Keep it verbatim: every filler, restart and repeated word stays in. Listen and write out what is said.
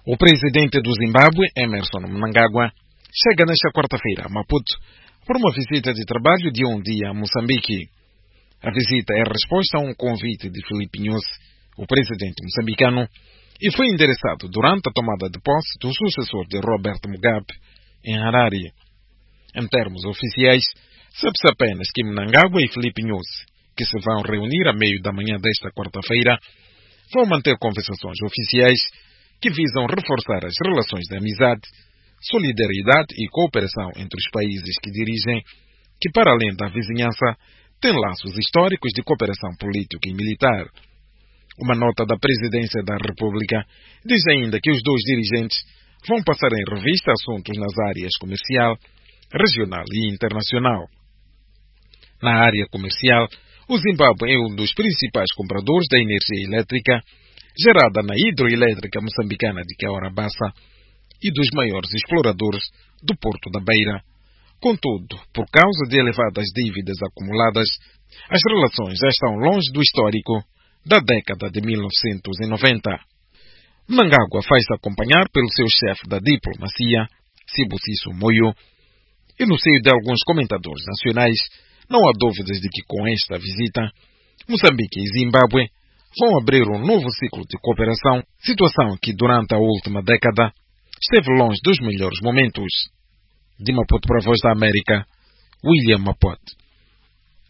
O presidente do Zimbábue, Emmerson Mnangagwa, chega nesta quarta-feira a Maputo por uma visita de trabalho de um dia a Moçambique. A visita é resposta a um convite de Filipe Nyusi, o presidente moçambicano, e foi endereçado durante a tomada de posse do sucessor de Robert Mugabe em Harare. Em termos oficiais, sabe-se apenas que Mnangagwa e Filipe Nyusi, que se vão reunir a meio da manhã desta quarta-feira, vão manter conversações oficiais que visam reforçar as relações de amizade, solidariedade e cooperação entre os países que dirigem, que para além da vizinhança, têm laços históricos de cooperação política e militar. Uma nota da Presidência da República diz ainda que os dois dirigentes vão passar em revista assuntos nas áreas comercial, regional e internacional. Na área comercial, o Zimbábue é um dos principais compradores da energia elétrica gerada na hidroelétrica moçambicana de Cahora Bassa e dos maiores exploradores do Porto da Beira. Contudo, por causa de elevadas dívidas acumuladas, as relações já estão longe do histórico da década de mil novecentos e noventa. Mnangagwa faz-se acompanhar pelo seu chefe da diplomacia, Sibusiso Moyo, e no seio de alguns comentadores nacionais, não há dúvidas de que com esta visita, Moçambique e Zimbábue vão abrir um novo ciclo de cooperação, situação que durante a última década esteve longe dos melhores momentos. De Maputo para a Voz da América, William Mapote.